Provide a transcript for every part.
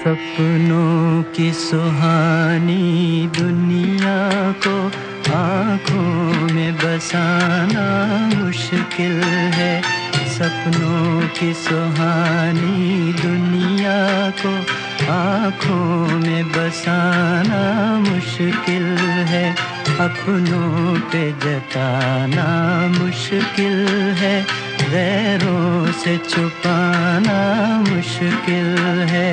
सपनों की सुहानी दुनिया को आँखों में बसाना मुश्किल है। सपनों की सुहानी दुनिया को आँखों में बसाना मुश्किल है। अपनों पे जताना मुश्किल है, गैरों से छुपाना मुश्किल है।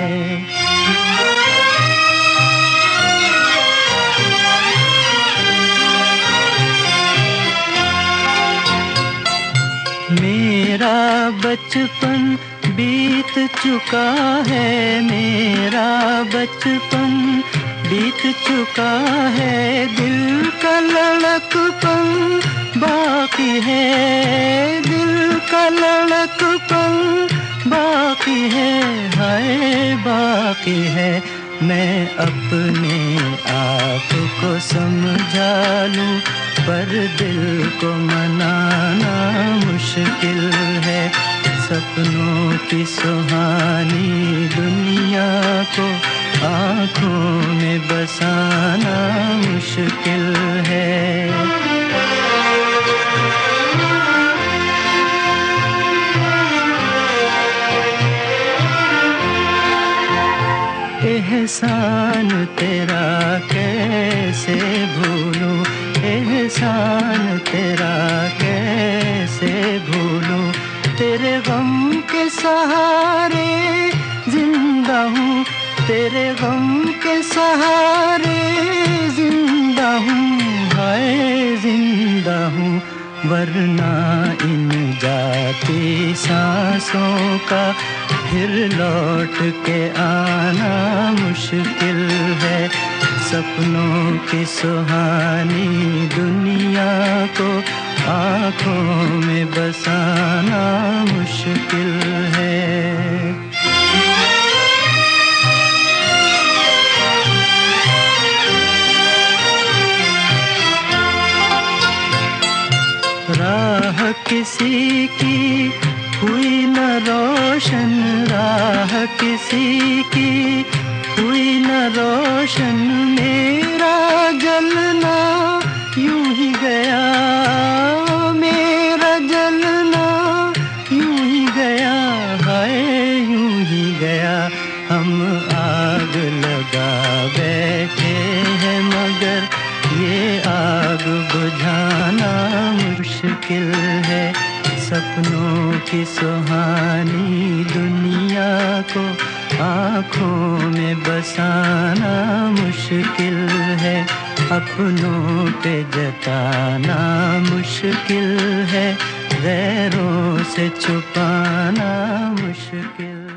मेरा बचपन बीत चुका है, मेरा बचपन बीत चुका है। दिल का लड़कपन बाकी है, दिल का लड़कपन बाकी है, हाय बाकी है। मैं अपने आप को समझा लूं पर दिल को मनाना मुश्किल है। सपनों की सुहानी दुनिया को आँखों में बसाना मुश्किल है। एहसान तेरा कैसे भूलूं, एहसान तेरा कैसे भूलूं। तेरे गम के सहारे जिंदा हूँ, तेरे गम के सहारे जिंदा हूँ, हाय जिंदा हूँ। वरना इन जाती सांसों का फिर लौट के आना मुश्किल है। सपनों की सुहानी दुनिया को आँखों में बसाना मुश्किल है। राह किसी की हुई न रोशन, राह किसी की हुई न रोशन। मेरा जलना यूं ही गया, मेरा जलना यूं ही गया, हाय यूं ही गया। हम आग लगा बैठे हैं मगर ये आग बुझाना मुश्किल है। सपनों की सुहानी दुनिया को आँखों में बसाना मुश्किल है। अपनों पे जताना मुश्किल है, गैरों से छुपाना मुश्किल।